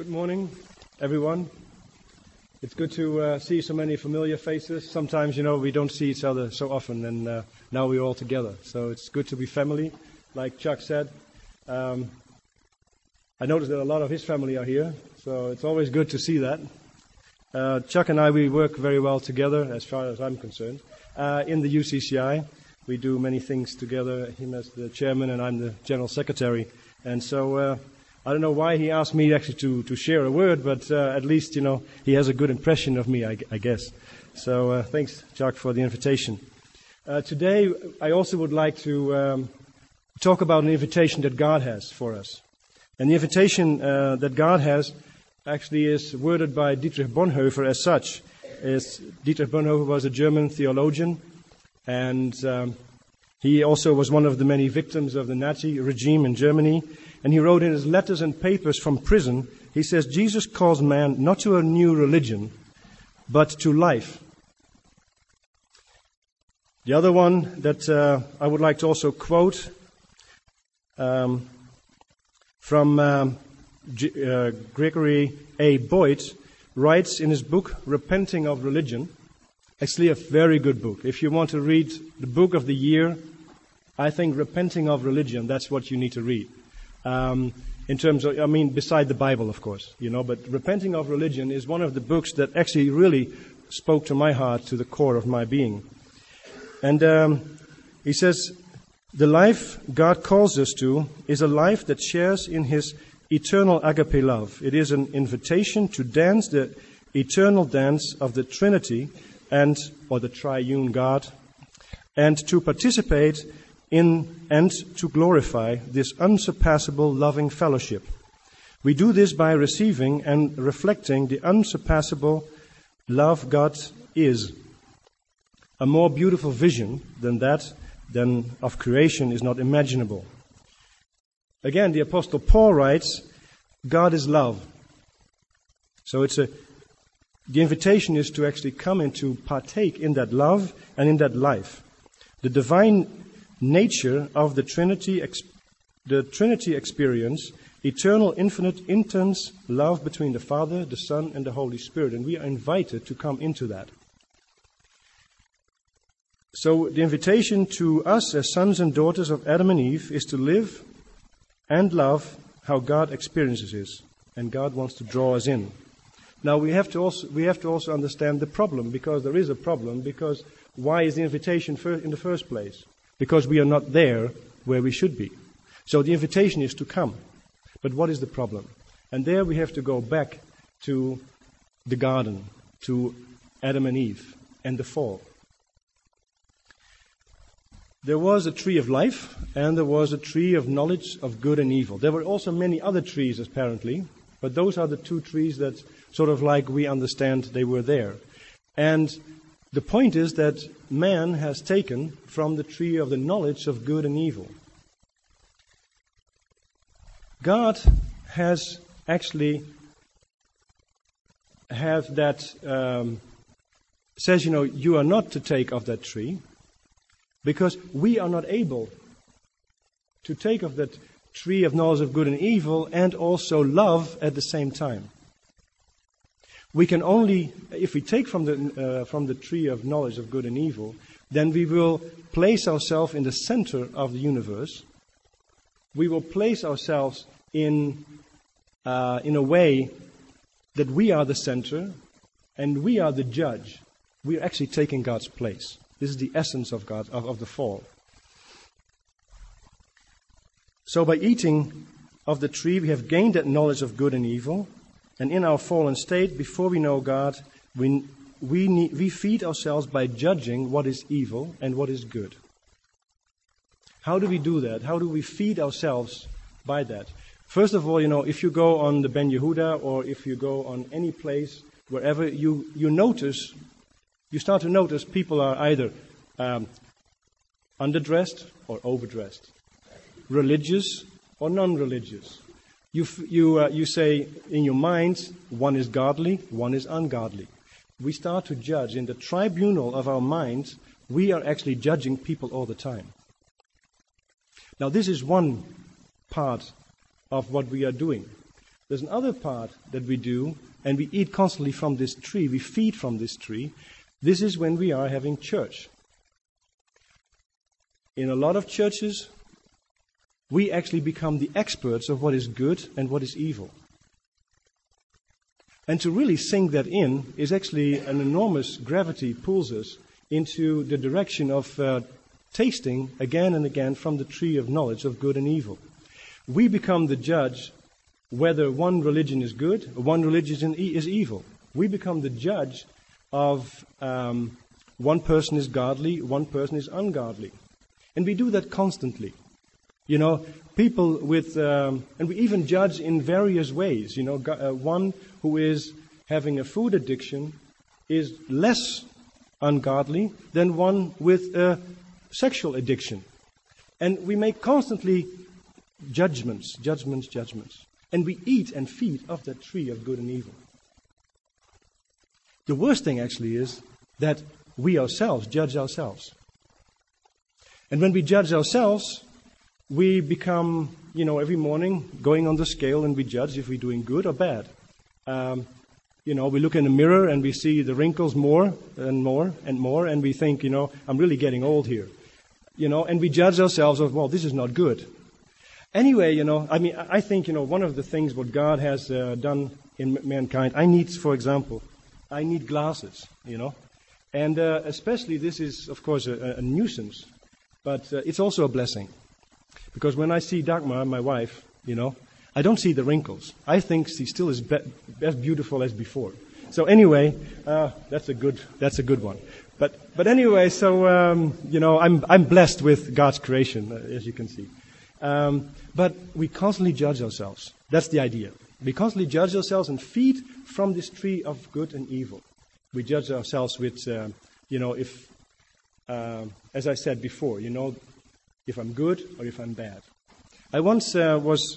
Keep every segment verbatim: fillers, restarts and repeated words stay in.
Good morning, everyone. It's good to uh, see so many familiar faces. Sometimes, you know, we don't see each other so often, and uh, now we're all together. So it's good to be family, like Chuck said. Um, I noticed that a lot of his family are here, so it's always good to see that. Uh, Chuck and I, we work very well together, as far as I'm concerned. Uh, in the U C C I, we do many things together, him as the chairman and I'm the general secretary. And so uh, I don't know why he asked me actually to, to share a word, but uh, at least, you know, he has a good impression of me, I, I guess. So uh, thanks, Chuck, for the invitation. Uh, today, I also would like to um, talk about an invitation that God has for us. And the invitation uh, that God has actually is worded by Dietrich Bonhoeffer as such. Is Dietrich Bonhoeffer was a German theologian, and um, he also was one of the many victims of the Nazi regime in Germany. And he wrote in his letters and papers from prison, he says, Jesus calls man not to a new religion, but to life. The other one that uh, I would like to also quote um, from um, G- uh, Gregory A. Boyd writes in his book, Repenting of Religion, actually a very good book. If you want to read the book of the year, I think Repenting of Religion, that's what you need to read. Um, in terms of, I mean, beside the Bible, of course, you know, but Repenting of Religion is one of the books that actually really spoke to my heart, to the core of my being. And um, he says, the life God calls us to is a life that shares in His eternal agape love. It is an invitation to dance the eternal dance of the Trinity and, or the triune God, and to participate in and to glorify this unsurpassable loving fellowship. We do this by receiving and reflecting the unsurpassable love God is. A more beautiful vision than that, than of creation, is not imaginable. Again, the Apostle Paul writes, God is love. So it's a, the invitation is to actually come and to partake in that love and in that life. The divine nature of the Trinity, the Trinity experience, eternal, infinite, intense love between the Father, the Son, and the Holy Spirit. And we are invited to come into that. So the invitation to us as sons and daughters of Adam and Eve is to live and love how God experiences it. And God wants to draw us in. Now we have to also we have to also understand the problem, because there is a problem, because why is the invitation in the first place? Because we are not there where we should be. So the invitation is to come. But what is the problem? And there we have to go back to the garden, to Adam and Eve, and the fall. There was a tree of life, and there was a tree of knowledge of good and evil. There were also many other trees, apparently, but those are the two trees that sort of like we understand they were there. And the point is that man has taken from the tree of the knowledge of good and evil. God has actually have that, um, says, you know, you are not to take of that tree, because we are not able to take of that tree of knowledge of good and evil and also love at the same time. We can only, if we take from the uh, from the tree of knowledge of good and evil, then we will place ourselves in the center of the universe. We will place ourselves in uh, in a way that we are the center and we are the judge. We are actually taking God's place. This is the essence of God of, of the fall. So by eating of the tree, we have gained that knowledge of good and evil. And in our fallen state, before we know God, we, we, need, we feed ourselves by judging what is evil and what is good. How do we do that? How do we feed ourselves by that? First of all, you know, if you go on the Ben Yehuda or if you go on any place, wherever you, you notice, you start to notice people are either um, underdressed or overdressed, religious or non-religious. You you uh, you say in your mind, one is godly, one is ungodly. We start to judge. In the tribunal of our minds, we are actually judging people all the time. Now, this is one part of what we are doing. There's another part that we do, and we eat constantly from this tree. We feed from this tree. This is when we are having church. In a lot of churches, we actually become the experts of what is good and what is evil. And to really sink that in is actually an enormous gravity pulls us into the direction of uh, tasting again and again from the tree of knowledge of good and evil. We become the judge whether one religion is good or one religion is evil. We become the judge of um, one person is godly, one person is ungodly. And we do that constantly. You know, people with, um, and we even judge in various ways. You know, go, uh, one who is having a food addiction is less ungodly than one with a sexual addiction. And we make constantly judgments, judgments, judgments. And we eat and feed off that tree of good and evil. The worst thing actually is that we ourselves judge ourselves. And when we judge ourselves, we become, you know, every morning going on the scale and we judge if we're doing good or bad. Um, you know, we look in the mirror and we see the wrinkles more and more and more, and we think, you know, I'm really getting old here. You know, and we judge ourselves of, well, this is not good. Anyway, you know, I mean, I think, you know, one of the things what God has uh, done in mankind, I need, for example, I need glasses, you know. And uh, especially this is, of course, a, a nuisance, but uh, it's also a blessing. Because when I see Dagmar, my wife, you know, I don't see the wrinkles. I think she still is be- as beautiful as before. So anyway, uh, that's a good that's a good one. But but anyway, so um, you know, I'm I'm blessed with God's creation, uh, as you can see. Um, but we constantly judge ourselves. That's the idea. We constantly judge ourselves and feed from this tree of good and evil. We judge ourselves with, uh, you know, if, uh, as I said before, you know, if I'm good or if I'm bad. I once uh, was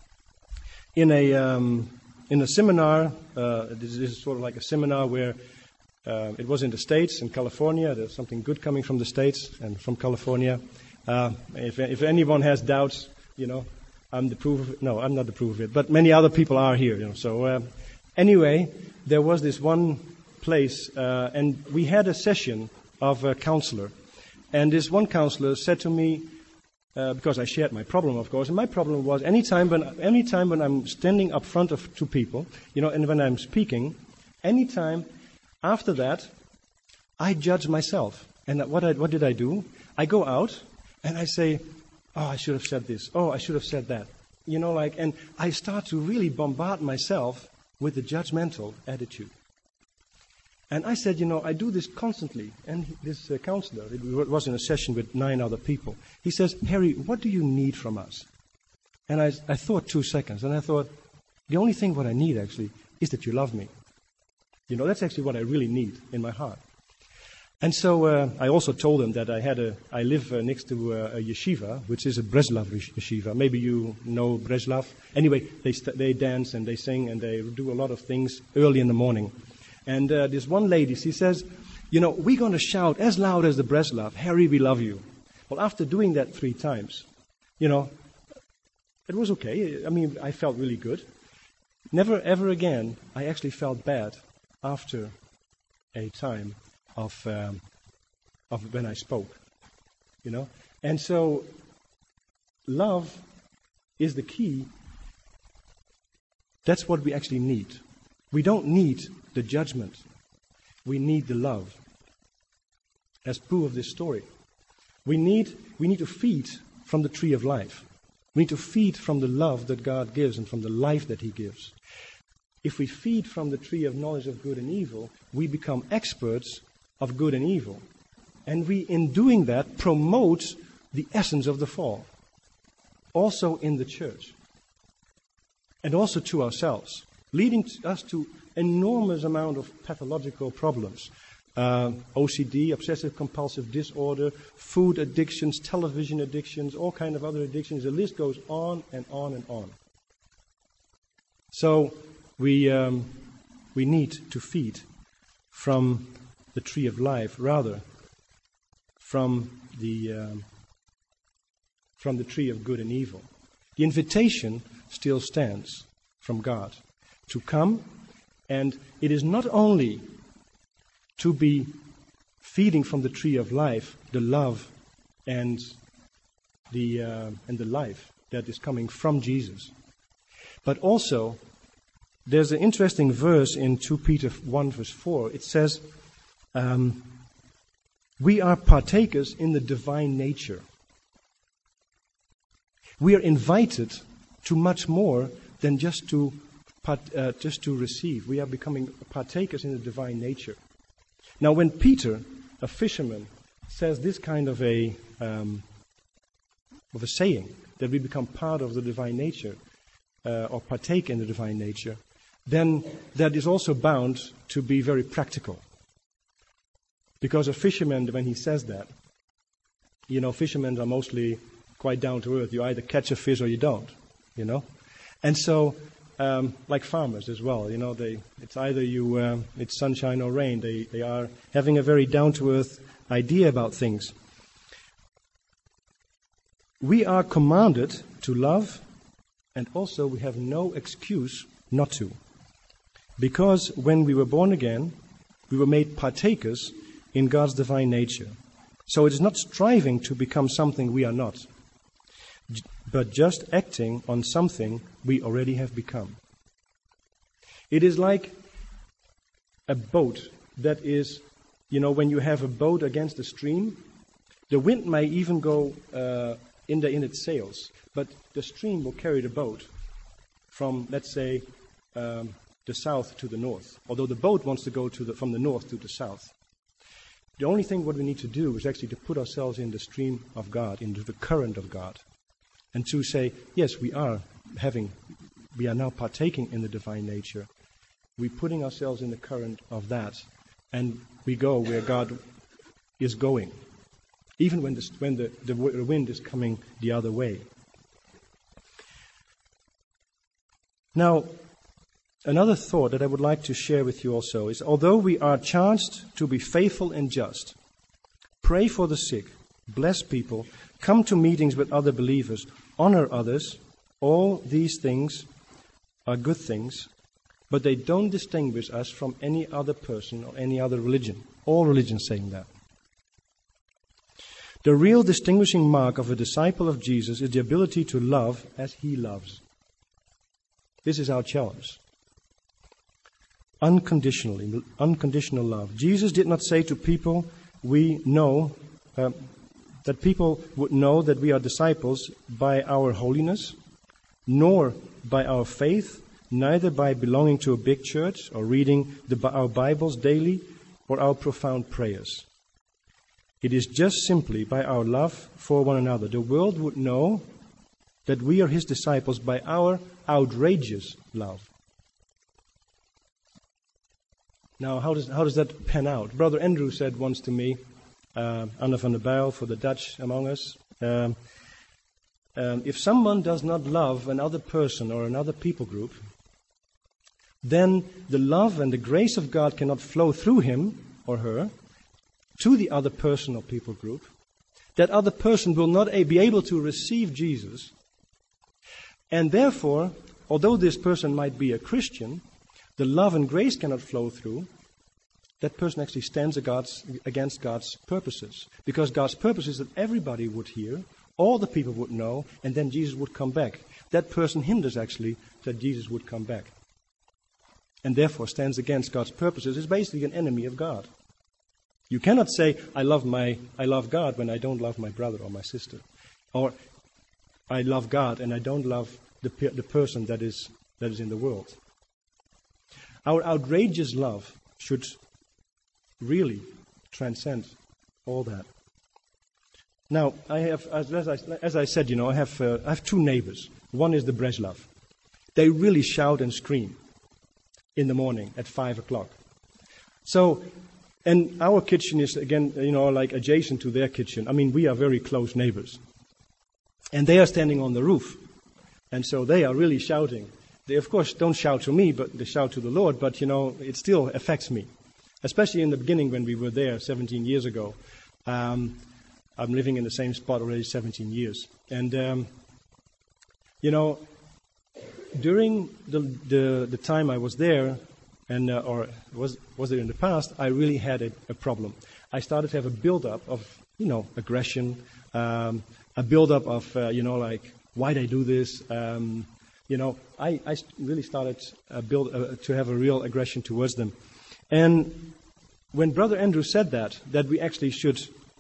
in a um, in a seminar. Uh, this is sort of like a seminar where uh, it was in the States, in California. There's something good coming from the States and from California. Uh, if, if anyone has doubts, you know, I'm the proof of it. No, I'm not the proof of it, but many other people are here, you know. So uh, anyway, there was this one place, uh, and we had a session of a counselor. And this one counselor said to me, uh, because I shared my problem, of course, and my problem was anytime when, anytime when I'm standing up front of two people, you know, and when I'm speaking, anytime after that, I judge myself. And what, I, what did I do? I go out and I say, oh, I should have said this. Oh, I should have said that. You know, like, and I start to really bombard myself with the judgmental attitude. And I said, you know, I do this constantly. And this uh, counselor, it was in a session with nine other people. He says, Harry, what do you need from us? And I, I thought two seconds, and I thought, the only thing what I need, actually, is that you love me. You know, that's actually what I really need in my heart. And so uh, I also told him that I had a, I live uh, next to uh, a yeshiva, which is a Breslov yeshiva. Maybe you know Breslov. Anyway, they st- they dance and they sing and they do a lot of things early in the morning. And uh, this one lady, she says, you know, we're going to shout as loud as the Breslov, Harry, we love you. Well, after doing that three times, you know, it was okay. I mean, I felt really good. Never, ever again, I actually felt bad after a time of um, of when I spoke, you know. And so, love is the key. That's what we actually need. We don't need the judgment. We need the love. As proof of this story, we need we need to feed from the tree of life. We need to feed from the love that God gives and from the life that He gives. If we feed from the tree of knowledge of good and evil, we become experts of good and evil. And we, in doing that, promote the essence of the fall. Also in the church. And also to ourselves. Leading to us to enormous amount of pathological problems. Uh, O C D, obsessive compulsive disorder, food addictions, television addictions, all kind of other addictions. The list goes on and on and on. So we um, we need to feed from the tree of life, rather from the um, from the tree of good and evil. The invitation still stands from God to come, and it is not only to be feeding from the tree of life, the love and the uh, and the life that is coming from Jesus, but also there's an interesting verse in Second Peter one verse four. It says, um, we are partakers in the divine nature. We are invited to much more than just to part, uh, just to receive. We are becoming partakers in the divine nature. Now, when Peter, a fisherman, says this kind of a um, of a saying that we become part of the divine nature uh, or partake in the divine nature, then that is also bound to be very practical. Because a fisherman, when he says that, you know, fishermen are mostly quite down to earth. You either catch a fish or you don't, you know. And so, um, like farmers as well, you know, they it's either you uh, it's sunshine or rain. They they are having a very down to earth idea about things. We are commanded to love, and also we have no excuse not to. Because when we were born again, we were made partakers in God's divine nature. So it is not striving to become something we are not, but just acting on something we already have become. It is like a boat that is, you know, when you have a boat against a stream, the wind may even go uh, in, the, in its sails, but the stream will carry the boat from, let's say, um, the south to the north, although the boat wants to go to the, from the north to the south. The only thing what we need to do is actually to put ourselves in the stream of God, into the current of God, and to say, yes, we are having, we are now partaking in the divine nature. We're putting ourselves in the current of that, and we go where God is going, even when, the, when the, the wind is coming the other way. Now, another thought that I would like to share with you also is, although we are charged to be faithful and just, pray for the sick, bless people, come to meetings with other believers, honor others, all these things are good things, but they don't distinguish us from any other person or any other religion. All religions saying that. The real distinguishing mark of a disciple of Jesus is the ability to love as he loves. This is our challenge. Unconditionally, unconditional love. Jesus did not say to people we know, uh, that people would know that we are disciples by our holiness, nor by our faith, neither by belonging to a big church or reading the, our Bibles daily or our profound prayers. It is just simply by our love for one another. The world would know that we are his disciples by our outrageous love. Now, how does how does that pan out? Brother Andrew said once to me, uh, Anne van der Bijl for the Dutch among us, um, um, if someone does not love another person or another people group, then the love and the grace of God cannot flow through him or her to the other person or people group. That other person will not be able to receive Jesus. And therefore, although this person might be a Christian, the love and grace cannot flow through. That person actually stands against God's purposes. Because God's purpose is that everybody would hear, all the people would know, and then Jesus would come back. That person hinders actually that Jesus would come back. And therefore stands against God's purposes. Is basically an enemy of God. You cannot say, I love my, I love God when I don't love my brother or my sister. Or, I love God and I don't love the, the person that is, that is in the world. Our outrageous love should really transcend all that. Now, I have, as, as, I, as I said, you know, I have, uh, I have two neighbors. One is the Breslov. They really shout and scream in the morning at five o'clock. So, and our kitchen is, again, you know, like adjacent to their kitchen. I mean, we are very close neighbors. And they are standing on the roof. And so they are really shouting. They, of course, don't shout to me, but they shout to the Lord. But, you know, it still affects me. Especially in the beginning when we were there seventeen years ago. Um, I'm living in the same spot already seventeen years. And, um, you know, during the, the, the time I was there, and uh, or was was there in the past, I really had a, a problem. I started to have a build-up of, you know, aggression, um, a build-up of, uh, you know, like, why'd I do this? Um, you know, I, I really started uh, build, uh, to have a real aggression towards them. And when Brother Andrew said that, that we actually should,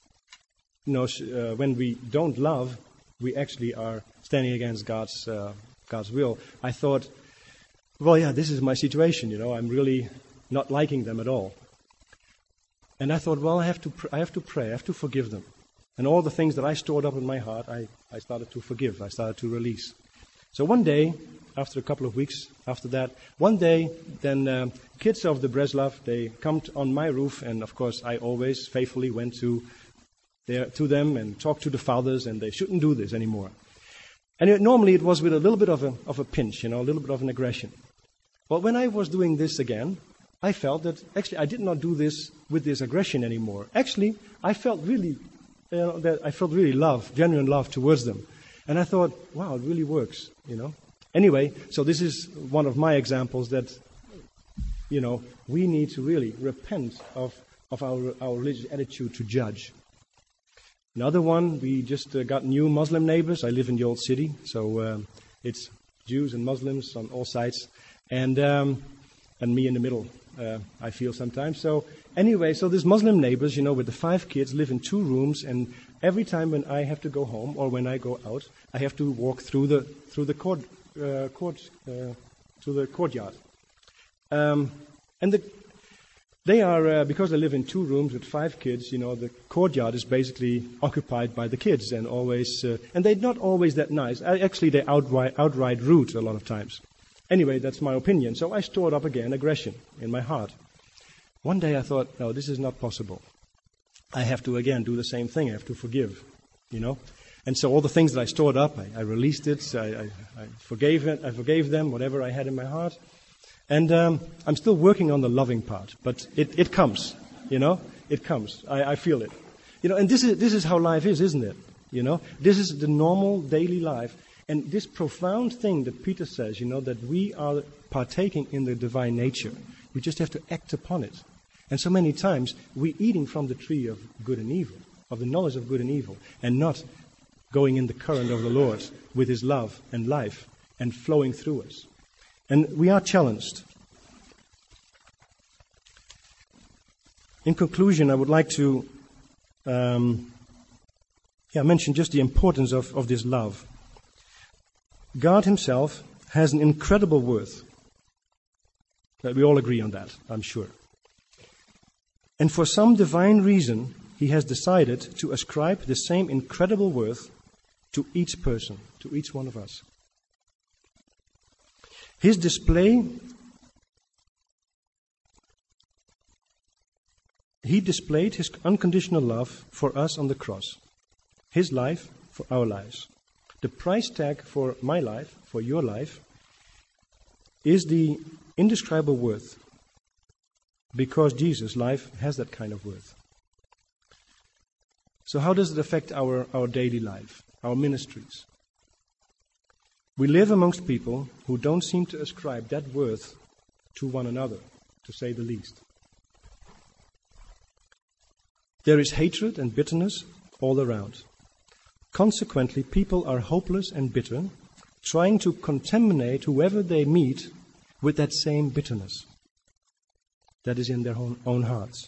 you know, sh- uh, when we don't love, we actually are standing against God's uh, God's will, I thought, well, yeah, this is my situation, you know, I'm really not liking them at all. And I thought, well, I have to pr- I have to pray, I have to forgive them. And all the things that I stored up in my heart, I, I started to forgive, I started to release. So one day, after a couple of weeks after that, one day, then um, kids of the Breslov, they come t- on my roof, and of course I always faithfully went to their, to them and talked to the fathers, and they shouldn't do this anymore. And it, normally it was with a little bit of a, of a pinch, you know, a little bit of an aggression. Well, when I was doing this again, I felt that actually I did not do this with this aggression anymore. Actually, I felt really, you know, that I felt really love, genuine love towards them. And I thought, wow, it really works, you know. Anyway, so this is one of my examples that, you know, we need to really repent of, of our, our religious attitude to judge. Another one, we just uh, got new Muslim neighbors. I live in the old city, so um, it's Jews and Muslims on all sides, and um, and me in the middle, uh, I feel sometimes. So anyway, so these Muslim neighbors, you know, with the five kids, live in two rooms, and every time when I have to go home or when I go out, I have to walk through the through the court uh, court uh, to the courtyard, um, and the. They are, uh, because they live in two rooms with five kids, you know, the courtyard is basically occupied by the kids and always, uh, and they're not always that nice. I, actually, they're outright, outright rude a lot of times. Anyway, that's my opinion. So I stored up again aggression in my heart. One day I thought, no, this is not possible. I have to again do the same thing. I have to forgive, you know. And so all the things that I stored up, I, I released it. I, I, I forgave it. I forgave them, whatever I had in my heart. And um, I'm still working on the loving part, but it, it comes, you know, it comes. I, I feel it. You know, and this is this is how life is, isn't it? You know, this is the normal daily life. And this profound thing that Peter says, you know, that we are partaking in the divine nature. We just have to act upon it. And so many times we're eating from the tree of good and evil, of the knowledge of good and evil, and not going in the current of the Lord with His love and life and flowing through us. And we are challenged. In conclusion, I would like to um, yeah, mention just the importance of, of this love. God Himself has an incredible worth. We all agree on that, I'm sure. And for some divine reason, He has decided to ascribe the same incredible worth to each person, to each one of us. His display, He displayed His unconditional love for us on the cross. His life for our lives. The price tag for my life, for your life, is the indescribable worth. Because Jesus' life has that kind of worth. So how does it affect our, our daily life, our ministries? We live amongst people who don't seem to ascribe that worth to one another, to say the least. There is hatred and bitterness all around. Consequently, people are hopeless and bitter, trying to contaminate whoever they meet with that same bitterness that is in their own, own hearts.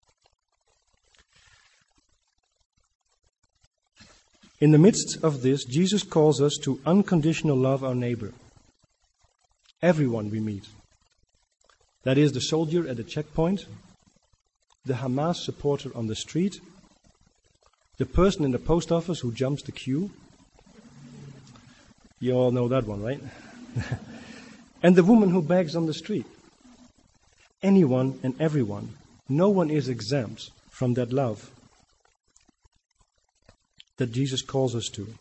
In the midst of this, Jesus calls us to unconditional love our neighbor. Everyone we meet. That is the soldier at the checkpoint, the Hamas supporter on the street, the person in the post office who jumps the queue. You all know that one, right? And the woman who begs on the street. Anyone and everyone. No one is exempt from that love that Jesus calls us to.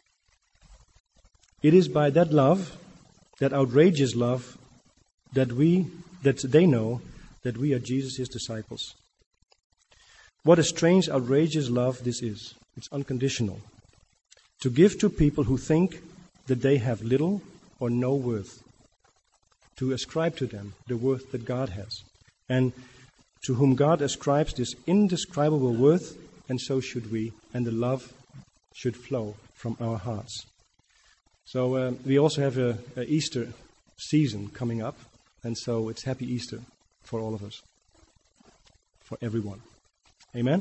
It is by that love, that outrageous love, that we, that they know that we are Jesus' disciples. What a strange, outrageous love this is. It's unconditional. To give to people who think that they have little or no worth, to ascribe to them the worth that God has. And to whom God ascribes this indescribable worth, and so should we, and the love should flow from our hearts. So uh, we also have a, a Easter season coming up, and so it's Happy Easter for all of us, for everyone. Amen?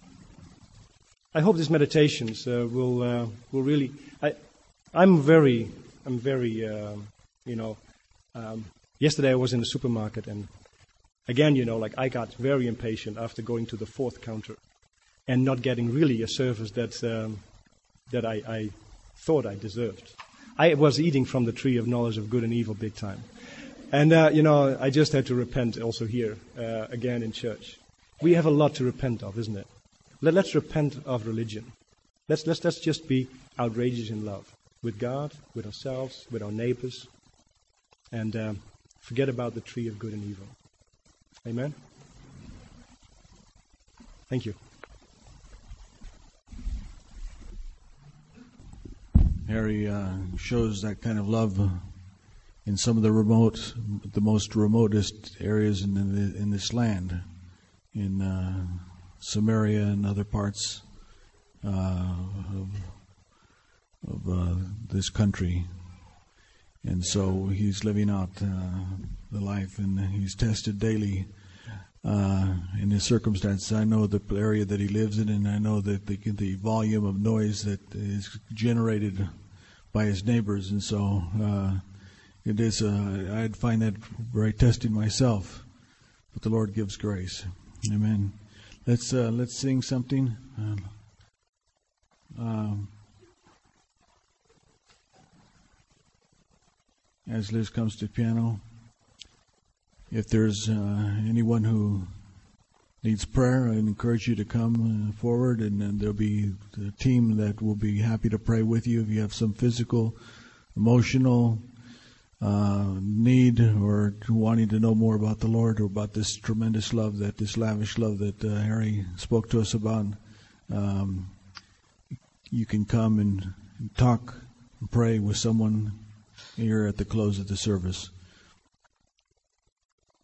I hope these meditations uh, will uh, will really. I, I'm very, I'm very, uh, you know. Um, yesterday I was in the supermarket, and again, you know, like I got very impatient after going to the fourth counter and not getting really a service that um, that I, I thought I deserved. I was eating from the tree of knowledge of good and evil big time, and uh, you know, I just had to repent also here uh, again in church. We have a lot to repent of, isn't it? Let, let's repent of religion. Let's, let's, let's just be outrageous in love with God, with ourselves, with our neighbors, and um, forget about the tree of good and evil. Amen? Thank you. Harry uh, shows that kind of love uh, in some of the remote, the most remotest areas in, the, in this land, in uh, Samaria and other parts uh, of, of uh, this country. And so he's living out uh, the life, and he's tested daily uh, in his circumstances. I know the area that he lives in, and I know that the, the volume of noise that is generated by his neighbors. And so uh, it is, uh, I'd find that very testing myself. But the Lord gives grace. Amen. Let's uh, let's sing something. Uh, um, as Liz comes to the piano, if there's uh, anyone who needs prayer, I encourage you to come uh, forward, and, and there'll be a team that will be happy to pray with you. If you have some physical, emotional uh, need, or wanting to know more about the Lord, or about this tremendous love, that this lavish love that uh, Harry spoke to us about, um, you can come and talk and pray with someone here at the close of the service.